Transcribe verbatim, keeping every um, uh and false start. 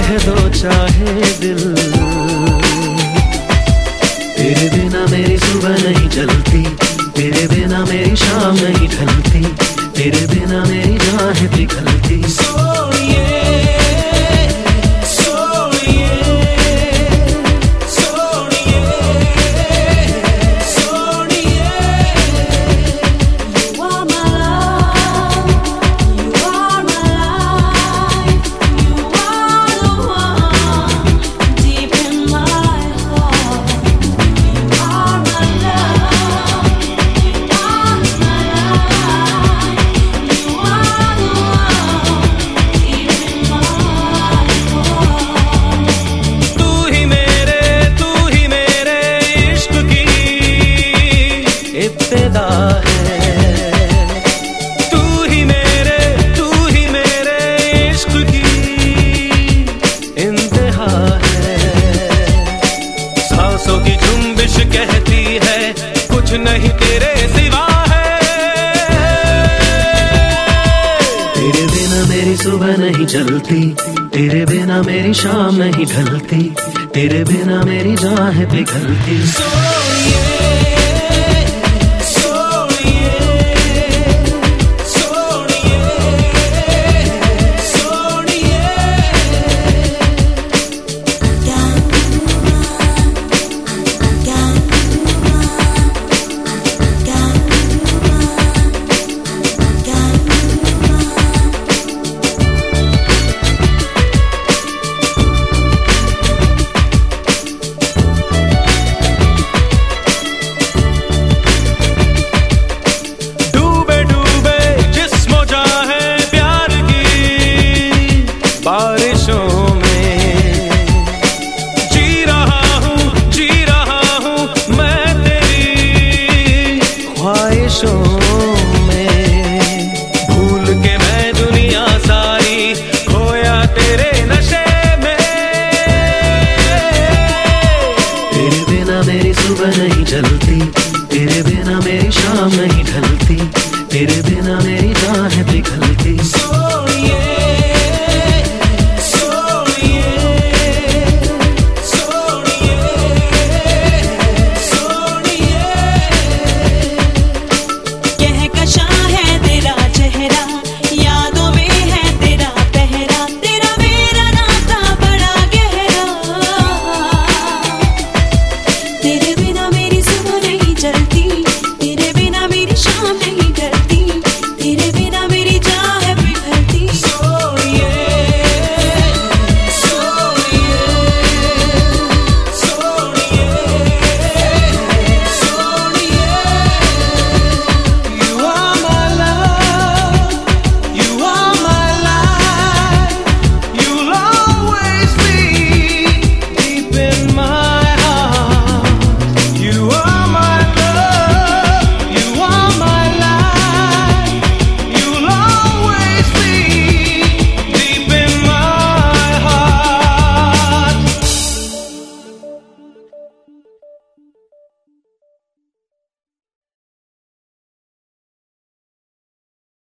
कह दो चाहे दिल, तेरे बिना मेरी सुबह नहीं चलती, तेरे बिना मेरी शाम नहीं ढलती, तेरे बिना मेरी जान है पिघलती। सोनिए इब्तिदा है, तू ही मेरे तू ही मेरे इश्क की इंतहा है। सांसों की जुम्बिश कहती है कुछ नहीं तेरे सिवा है। तेरे बिना मेरी सुबह नहीं चलती, तेरे बिना मेरी शाम नहीं ढलती, तेरे बिना मेरी जान है पिघलती। सोनिए